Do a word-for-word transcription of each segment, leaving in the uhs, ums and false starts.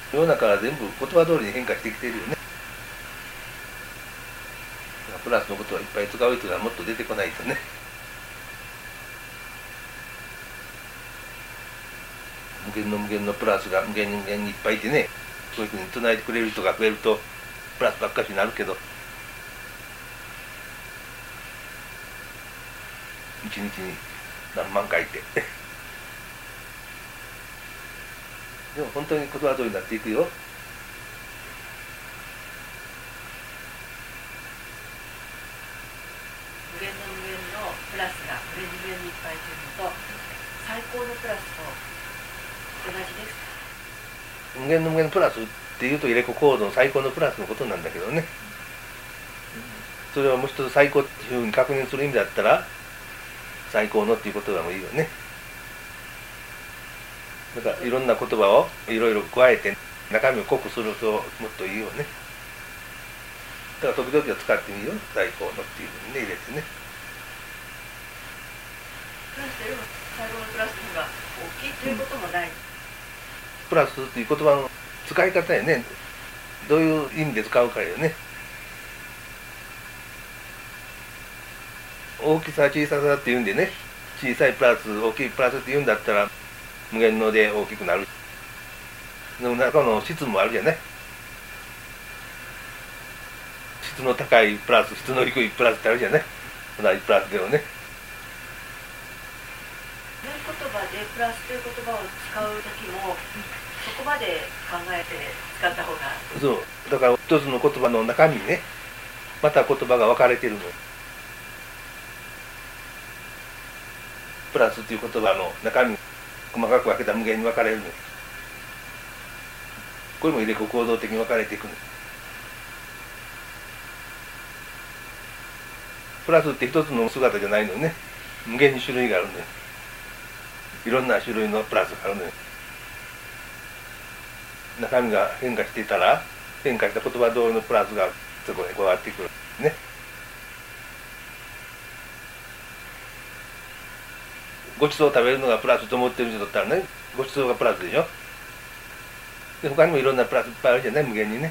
世の中は全部言葉通りに変化してきてるよね。プラスのことはいっぱい使う人がもっと出てこないとね。無限の無限のプラスが無限に無限にいっぱいいてね、そういうふうに唱えてくれる人が増えるとプラスばっかしになるけど、一日に何万回ってでも本当に言葉通りになっていくよ。 無限の無限のプラスが無限に無限にいっぱいというのと最高のプラスと同じですか？ 無限の無限のプラスっていうと入れ子コードの最高のプラスのことなんだけどね、それをもう一つ最高っていうふうに確認する意味だったら最高のっていう言葉もいいよね。だからいろんな言葉をいろいろ加えて中身を濃くするともっといいよね。だから時々は使ってみよう、最高のっていうふうにね入れてね。 プラスよりも最高のプラスの方が大きいということもない、うん、 プラスっていう言葉の使い方やね。どういう意味で使うかよね。大きさ小ささっていうんでね、小さいプラス大きいプラスっていうんだったら無限ので大きくなる。の中の質もあるじゃない。質の高いプラス、質の低いプラスってあるじゃない。同じプラスでもね。 同じ言葉でプラスという言葉を使う時もそこまで考えて使った方が。 そうだから一つの言葉の中にねまた言葉が分かれてるの。プラスっていう言葉の中身細かく分けた無限に分かれるの。これも入れ子構造的に分かれていくの。プラスって一つの姿じゃないのね。無限に種類があるのよ。いろんな種類のプラスがあるのよ。中身が変化していたら変化した言葉通りのプラスがそこに加わってくるね。ごちそうを食べるのがプラスと思ってる人だったらね、ごちそうがプラスでしょ。で他にもいろんなプラスいっぱいあるじゃない、無限にね。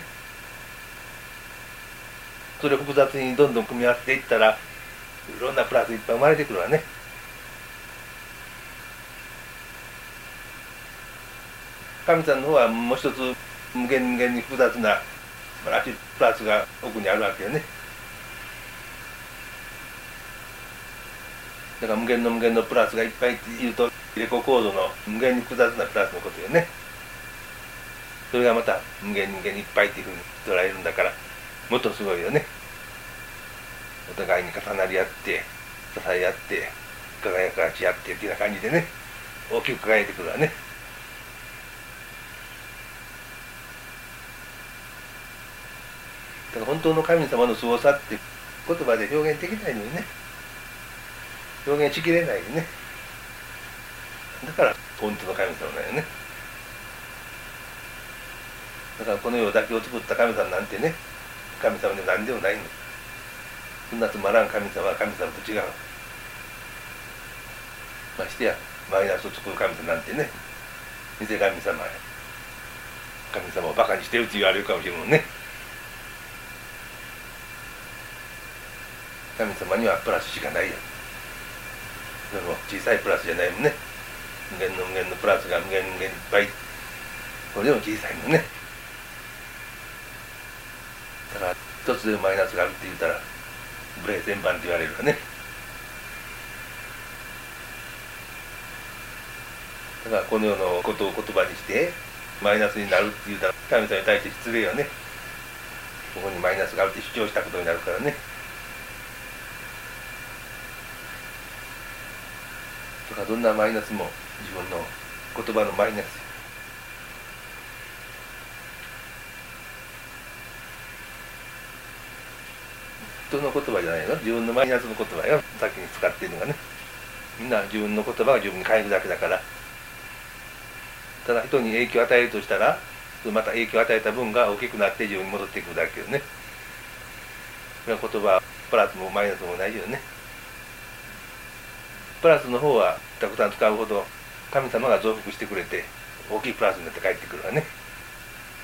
それを複雑にどんどん組み合わせていったらいろんなプラスいっぱい生まれてくるわね。神さんの方はもう一つ無限無限に複雑な素晴らしいプラスが奥にあるわけよね。だから無限の無限のプラスがいっぱいっていうと入れ子構造の無限に複雑なプラスのことよね。それがまた無限無限にいっぱいっていうふうに捉えるんだからもっとすごいよね。お互いに重なり合って支え合って輝かし合ってっていうような感じでね大きく輝いてくるわね。だから本当の神様の凄さって言葉で表現できないのにね、表現しきれないよね。だから本当の神様だよね。だからこの世だけを作った神様なんてね神様でも何でもないの。そんなつまらん神様は神様と違う。ましてやマイナスを作る神様なんてね偽神様や。神様をバカにしてるって言われるかもしれんもんね。神様にはプラスしかないや。その小さいプラスじゃないもんね。無限の無限のプラスが無限無限いっぱい。これでも小さいのね。だから一つでもマイナスがあるって言ったら無礼千万って言われるわね。だからこの世のことを言葉にしてマイナスになるって言ったら神様に対して失礼よね。ここにマイナスがあるって主張したことになるからね。だからどんなマイナスも自分の言葉のマイナス。人の言葉じゃないの、自分のマイナスの言葉が先に使っているのがね。みんな自分の言葉が自分に返るだけだから。ただ人に影響を与えるとしたらまた影響を与えた分が大きくなって自分に戻ってくるだけよね。これは言葉プラスもマイナスも同じよね。プラスの方はたくさん使うほど神様が増幅してくれて大きいプラスになって帰ってくるわね。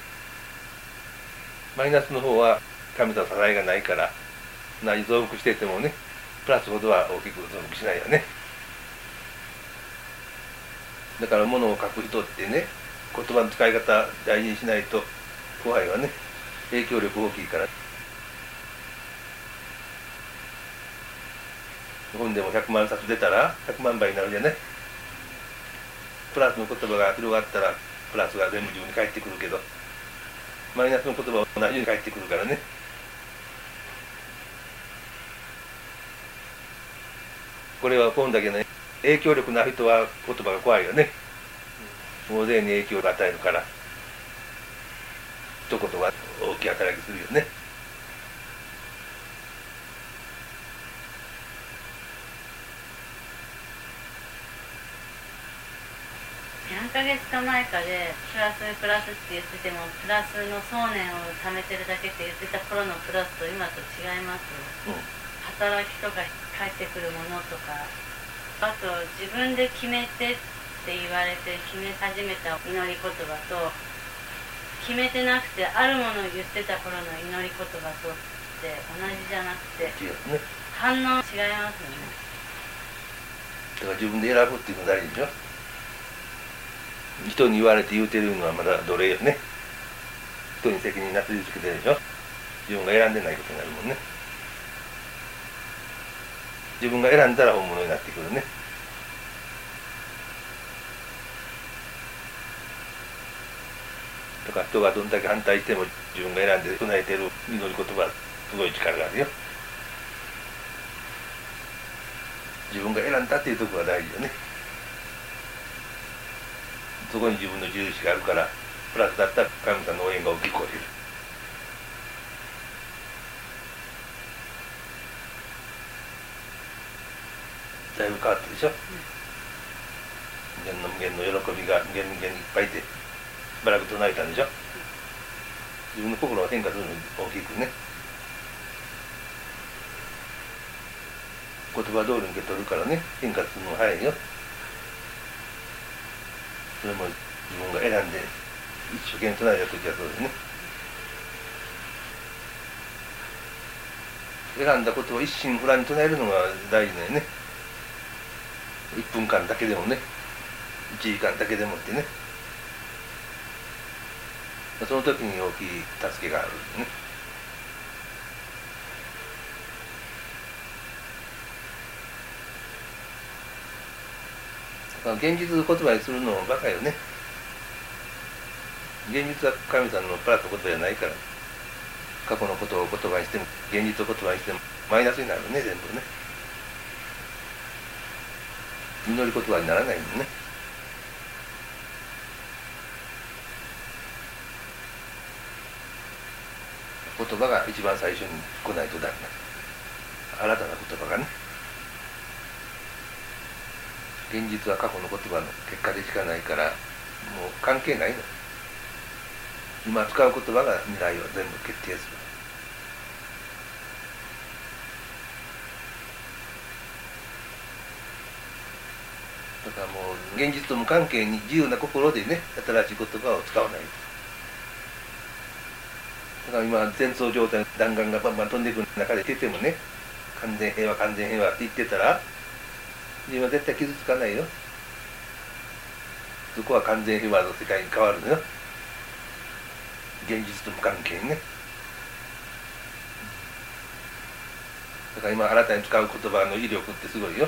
マイナスの方は神様の支えがないから、何増幅しててもね、プラスほどは大きく増幅しないよね。だから物を書く人ってね、言葉の使い方大事にしないと怖いわね。影響力大きいから。本でもひゃくまんさつ出たらひゃくまんばいになるじゃない。プラスの言葉が広がったらプラスが全部自分に返ってくるけど、マイナスの言葉は同じように返ってくるからね。これは本だけね、影響力のある人は言葉が怖いよね。大勢に影響を与えるから、一言は大きい働きするよね。 何ヶ月か前かでプラスプラスって言ってても、プラスの想念を貯めてるだけって言ってた頃のプラスと今と違います。うん、働きとか返ってくるものとか、あと自分で決めてって言われて決め始めた祈り言葉と、決めてなくてあるものを言ってた頃の祈り言葉とって同じじゃなくて、 違うね、 反応違いますよね。 だから自分で選ぶっていうのが大事でしょ。人に言われて言うてるのはまだ奴隷よね。人に責任なすりつけてるでしょ。自分が選んでないことになるもんね。自分が選んだら本物になってくるね。だから人がどんだけ反対しても自分が選んで唱えてる祈り言葉はすごい力があるよ。自分が選んだっていうところが大事よね。そこに自分の重視があるから、プラスだったら神様の応援が大きく起これる。だいぶ変わったでしょ。無限の無限の喜びが無限無限にいっぱいでしばらく唱えたんでしょ。自分の心が変化するのに大きくね。言葉通りに受け取るからね、変化するのが早いよ。それも自分が選んで一生懸命唱えた時はそうですね。選んだことを一心不乱に唱えるのが大事だよね。いっぷんかんだけでもね、いちじかんだけでもってね、その時に大きい助けがあるんですね。現実を言葉にするのもバカよね。現実は神様のプラスの言葉じゃないから、過去のことを言葉にしても現実を言葉にしてもマイナスになるね、全部ね。祈り言葉にならないもんね。言葉が一番最初に来ないとダメな、新たな言葉がね。現実は過去の言葉の結果でしかないから、もう関係ないの。今使う言葉が未来を全部決定する。だからもう現実と無関係に自由な心でね、新しい言葉を使わないと。だから今戦争状態の弾丸がバンバン飛んでくる中で言っててもね、完全平和完全平和って言ってたら自分は絶対傷つかないよ。そこは完全平和の世界に変わるのよ。現実と無関係にね。だから今新たに使う言葉の威力ってすごいよ。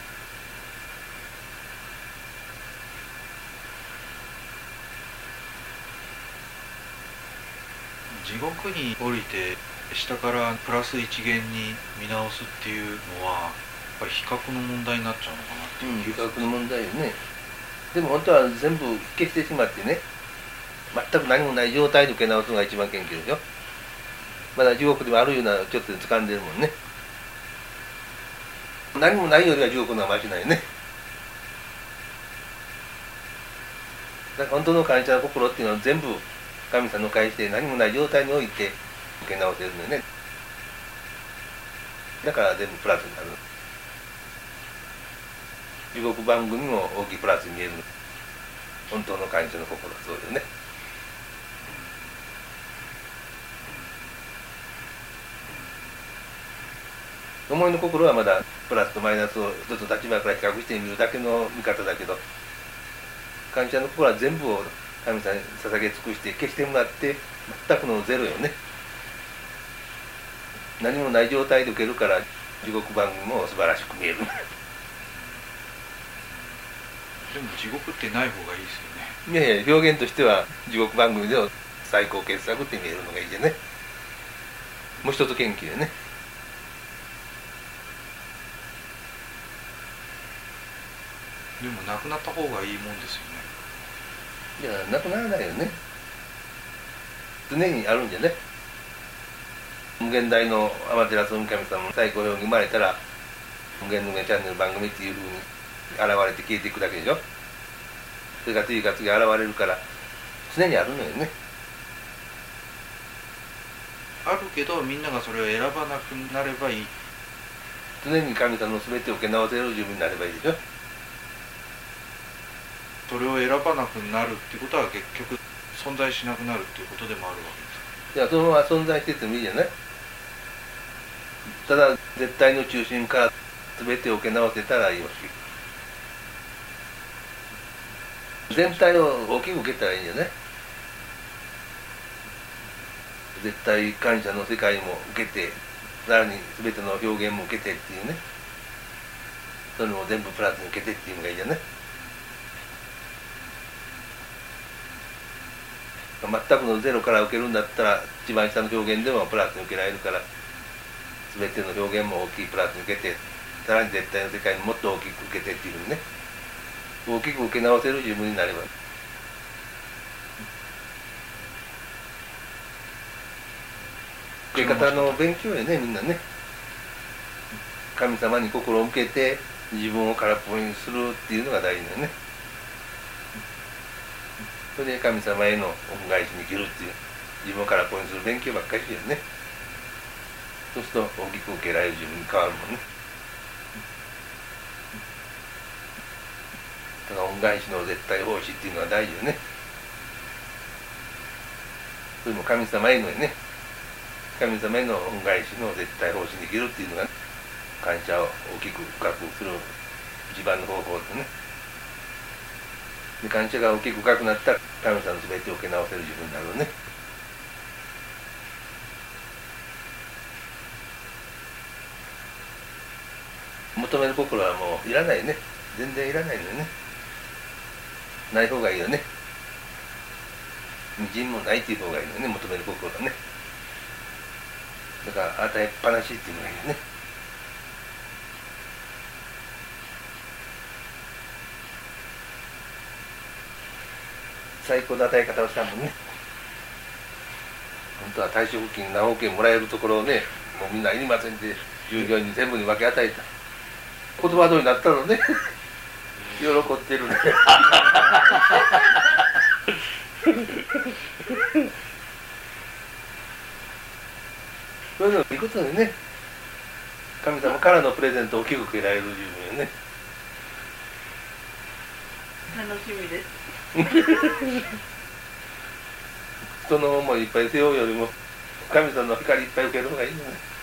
地獄に降りて下からプラス一元に見直すっていうのはやっぱり比較の問題になっちゃうのかなっていう、うん、 比較の問題よね。でも本当は全部消してしまってね、全く何もない状態で受け直すのが一番研究ですよ。まだ地獄でもあるようなちょっと掴んでるもんね。何もないよりは地獄の方がマシないよね。だから本当の感謝の心っていうのは全部神様の返して何もない状態において受け直せるのよね。だから全部プラスになる。地獄番組も大きいプラスに見える。本当の感謝の心はそうよね。 思いの心はまだプラスとマイナスを一つの立場から比較してみるだけの見方だけど、感謝の心は全部を神様に捧げ尽くして消してもらって全くのゼロよね。何もない状態で受けるから地獄番組も素晴らしく見える。 でも地獄ってない方がいいですよね。 いやいや、表現としては地獄番組では最高傑作って見えるのがいいじゃね。もう一つ研究でね。 でもなくなった方がいいもんですよね。 いや、なくならないよね。常にあるんじゃね。無限大の天照大神様の最高表に生まれたら無限無限チャンネル番組っていうふうに現れて消えていくだけでしょ。それが次が次現れるから常にあるのよね。 あるけどみんながそれを選ばなくなればいい。 常に神様の全てを受け直せる自分になればいいでしょ。 それを選ばなくなるっていうことは結局存在しなくなるっていうことでもあるわけですか。 いや、そのまま存在しててもいいじゃない。ただ絶対の中心から全てを受け直せたらいいわけ。全体を大きく受けたらいいんじゃない。絶対感謝の世界も受けて、さらに全ての表現も受けてっていうね、それも全部プラスに受けてっていうのがいいじゃない。全くのゼロから受けるんだったら一番下の表現でもプラスに受けられるから、全ての表現も大きいプラスに受けて、さらに絶対の世界にもっと大きく受けてっていうふうにね、大きく受け直せる自分になれば。受け方の勉強やね、みんなね。神様に心を向けて自分を空っぽにするっていうのが大事だよね。それで神様への恩返しに生きるっていう、自分を空っぽにする勉強ばっかりしてるね。そうすると大きく受けられる自分に変わるもんね。だから恩返しの絶対奉仕っていうのは大事よね。それも神様へのね、神様への恩返しの絶対奉仕に生きるっていうのが、ね、感謝を大きく深くする一番の方法ですね。で、感謝が大きく深くなったら神様の全てを受け直せる自分になるよね。求める心はもういらないね。全然いらないのよね。ない方がいいよね。みじんもないっていう方がいいのよね、求める心はね。だから与えっぱなしっていうのがいいよね。最高の与え方をしたもんね。本当は退職金何億円もらえるところをね、もうみんないりませんで従業員に全部に分け与えた。言葉通りになったのね。喜ってるね。そういうのいいことでね、神様からのプレゼントを大きく受けられる自分よね。 楽しみです。 人の思いいっぱい背負うよりも神様の光いっぱい受ける方がいいよね。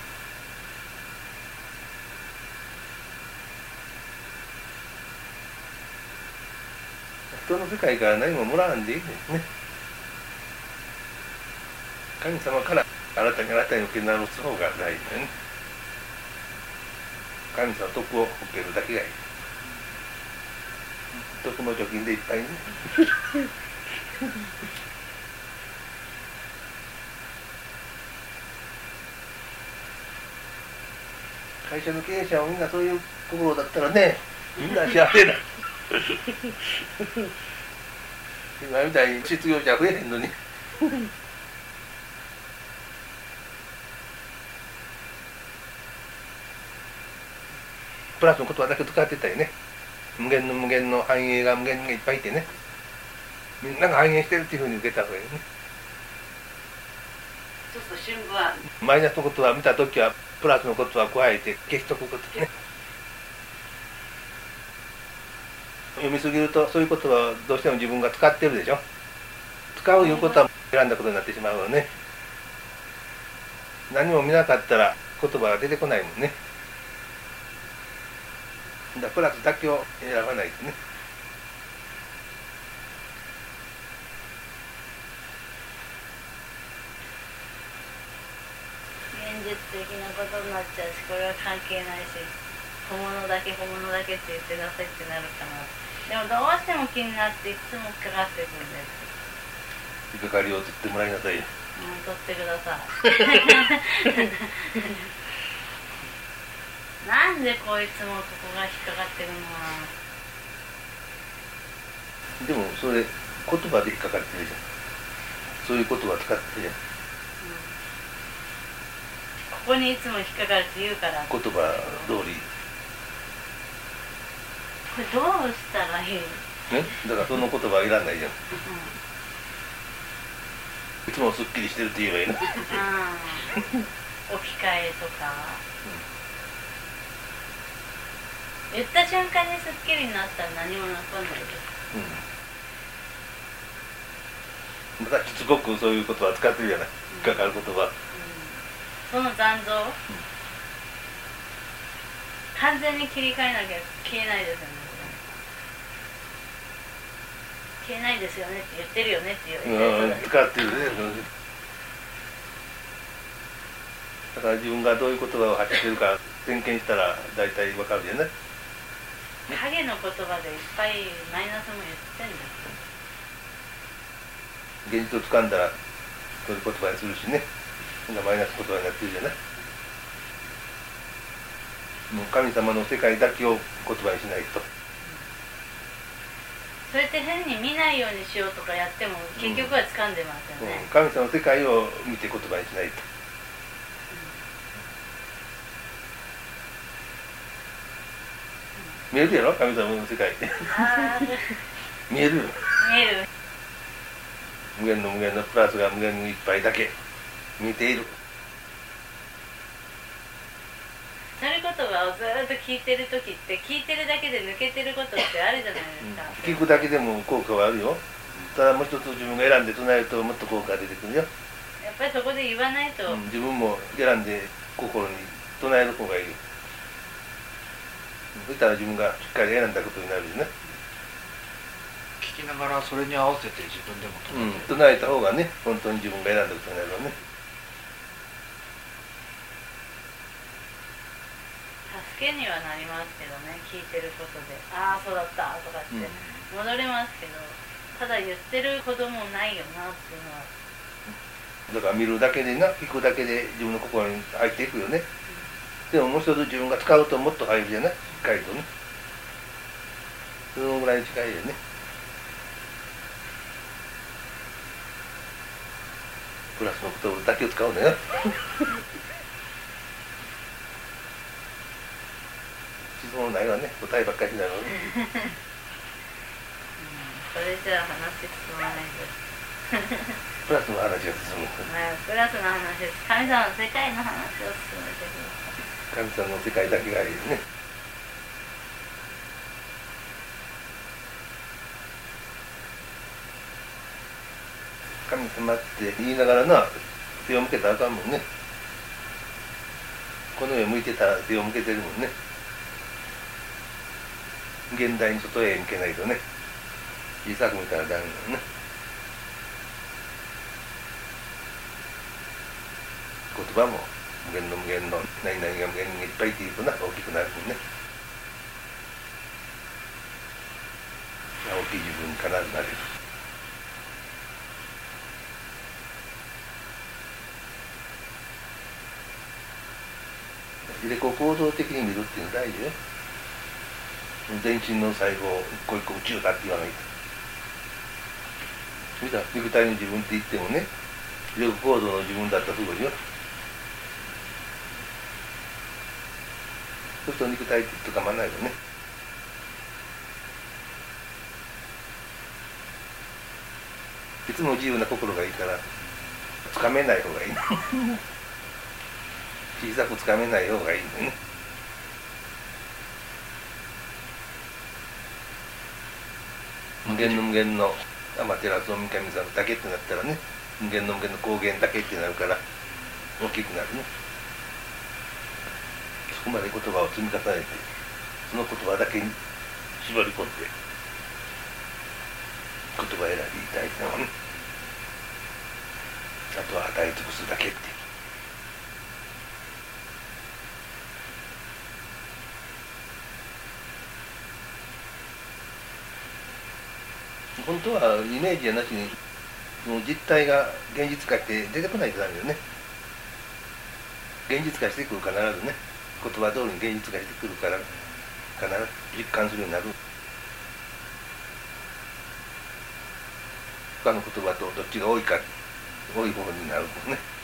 人の世界から何ももらわんでいいんですね。神様から新たに新たに受け直す方が大事だよね。神様徳を受けるだけがいい。徳の貯金でいっぱいね。会社の経営者もみんなそういう心だったらね、みんな幸せだ。今みたいに失業者増えへんのに。プラスの言葉だけ使ってたりね。無限の無限の繁栄が無限にいっぱいいてね、みんなが繁栄してるっていうふうに受けた方がいいね。 そうすると新聞はマイナスのことは見たときはプラスのことは加えて消しとくことね。読みすぎるとそういうことはどうしても自分が使ってるでしょ。使ういうことは選んだことになってしまうよね。何も見なかったら言葉が出てこないもんね。 だからプラスだけを選ばないとね。 現実的なことになっちゃうし、これは関係ないし、本物だけ本物だけって言ってくださいってなるかな。でもどうしても気になっていつもかかってくるんです。 引っかかりを取ってもらいなさいよ。 うん、取ってください。なんでこいつもここが引っかかってるのかな。 でもそれ言葉で引っかかってるじゃん。そういう言葉使ってるじゃん。 ここにいつも引っかかるって言うから。 言葉通り。 これどうしたらいい？ ね、だからその言葉はいらないじゃん。いつもすっきりしてるって言えばいいの。 うん、置き換えとか、うん、言った瞬間にすっきりになったら何も残んないです。 うん、またしつこくそういう言葉使ってるじゃない、引っかかる言葉、うん、 その残像、うん、完全に切り替えなきゃ消えないですよね。消えないですよねって言ってるよねって言う、うん、 使ってるね。だから自分がどういう言葉を発してるか点検したら大体わかるじゃない。 影の言葉でいっぱいマイナスも言ってんです。 現実を掴んだらそういう言葉にするしね。マイナス言葉になってるじゃない。もう神様の世界だけを言葉にしないと。 それって変に見ないようにしようとかやっても結局は掴んでますよね、 うんうん、神様の世界を見て言葉にしないと、うん、見えるやろ神様の世界見えるよ。 見える。 無限の無限のプラスが無限にいっぱいだけ見えている。 その言葉をずっと聞いてるときって聞いてるだけで抜けてることってあるじゃないですか、 うん、聞くだけでも効果はあるよ。ただもう一つ自分が選んで唱えるともっと効果が出てくるよ。 やっぱりそこで言わないと、 うん、自分も選んで心に唱える方がいいよ。そしたら自分がしっかり選んだことになるよね。 聞きながらそれに合わせて自分でも唱えて、 うん、唱えた方がね本当に自分が選んだことになるわね。 助けにはなりますけどね、聞いてることでああそうだったとかって戻れますけど、ただ言ってるほどもないよなっていうのは。 だから見るだけでな、聞くだけで自分の心に入っていくよね、うん、でももう一つ自分が使うともっと入るじゃない、しっかりとね。そのぐらい近いよね。プラスの言葉だけを使うのよ質問ないわね、答えばっかりになるわねうん、 それじゃあ話進まないですプラスの話が進む。 プラスの話です。神様の世界の話を進めてください。 神様の世界だけがいいね。神様って言いながらな、手を向けたらあかんもんね。この上向いてたら手を向けてるもんね。現代に外へ向けないとね、小さく見たらダメだよね。言葉も無限の無限の何々が無限にいっぱいっていうとな大きくなるもんね。大きい自分に必ずなれる。でこう構造的に見るっていうの大事よ。全身の細胞一個一個宇宙だって言わないと。見た肉体の自分って言ってもね、磁力構造の自分だったらすごいよ。そうすると肉体って言っとかまんないよね。いつも自由な心がいいからつかめない方がいい小さくつかめない方がいいんだよね。無限の無限のアマテラスオミカミさんだけってなったらね、無限の無限の光源だけってなるから大きくなるね。そこまで言葉を積み重ねてその言葉だけに絞り込んで言葉選び大事なのね。あとは与え尽くすだけっていう。本当はイメージじゃなしにその実態が現実化して出てこないとダメよね。現実化してくる必ずね、言葉通りに現実化してくるから必ず実感するようになる。他の言葉とどっちが多いか多い方になるもんね。